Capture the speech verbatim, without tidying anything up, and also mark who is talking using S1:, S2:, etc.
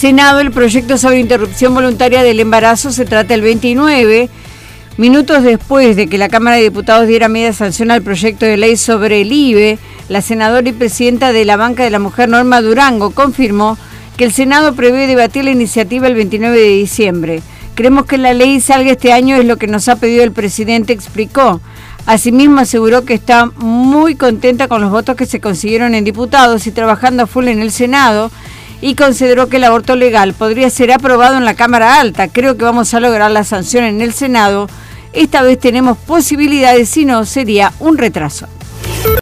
S1: Senado, el proyecto sobre interrupción voluntaria del embarazo se trata el veintinueve. Minutos después de que la Cámara de Diputados diera media sanción al proyecto de ley sobre el I B E, la senadora y presidenta de la Banca de la Mujer, Norma Durango, confirmó que el Senado prevé debatir la iniciativa el veintinueve de diciembre. Creemos que la ley salga este año, es lo que nos ha pedido el presidente, explicó. Asimismo, aseguró que está muy contenta con los votos que se consiguieron en diputados y trabajando a full en el Senado, y consideró que el aborto legal podría ser aprobado en la Cámara Alta. Creo que vamos a lograr la sanción en el Senado. Esta vez tenemos posibilidades, si no, sería un retraso.